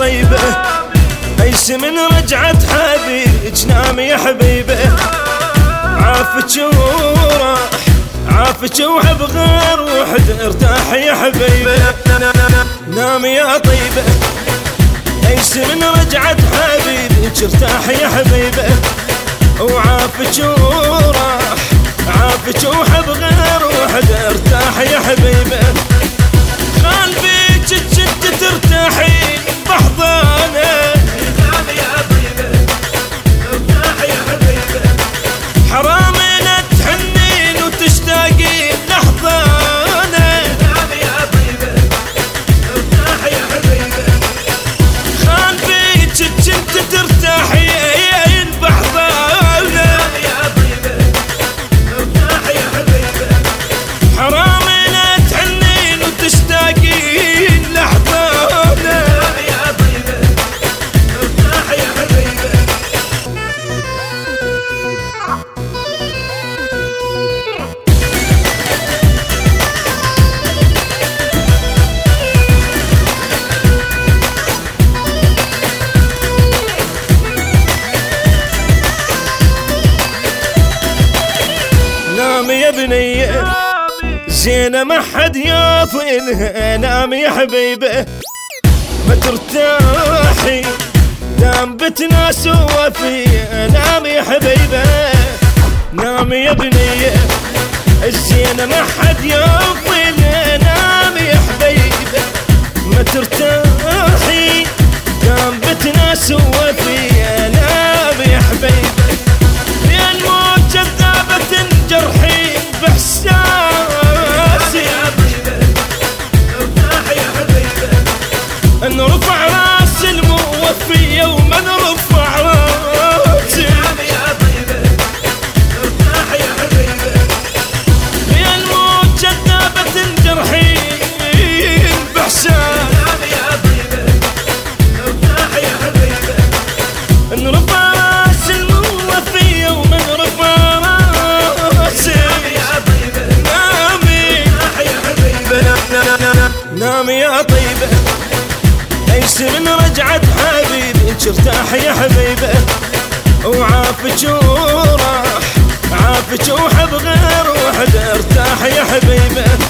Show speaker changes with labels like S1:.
S1: طيبة ايس من رجعت حبيبك نام يا حبيبه عافك وراح عافك وحب غير وحد ارتاح يا حبيبه نام يا طيبة ايس من رجعت حبيبك ارتاح يا حبيبه وعافك وراح عافك وحب غير وحد ارتاح يا حبيبه قلبي جد ترتاحي بحضانه نام يا طيبة ارتاح يا حبيبه حرام لا تحنين وتشتاقين لحضانه نام يا طيبة ارتاح يا حبيبه قلبي جد ترتاحي بحضانه نام يا طيبة ارتاح يا حبيبه حرام لا تحنين وتشتاقين لحضانه نام يا طيبة ارتاح يا حبيبه نام يا بنية زينة ما حد ياطينها نام يا حبيبه ما ترتاحي دام بتناس وفيها نام يا حبيبه نام يا بنية الزينة ما حد ياطينها نام يا حبيبه ما ترتاحي دام بتناس وفيها نام يا حبيبه يا الموت جذابة جرحي بإحساسي يا طيبة ارتاح يا حبيبه ان رفع راس الموفي يوم رفع راسي نام يا طيبة ارتاح يا حبيبه يا الموت جذابة جرحي بإحساسي نام يا طيبة ارتاح يا حبيبه ان رفع راس الموفي يوم رفع نام يا طيبة ايس من رجعت حبيبك ارتاح يا حبيبه وعافك وراح عافك وحب غير وحد ارتاح يا حبيبه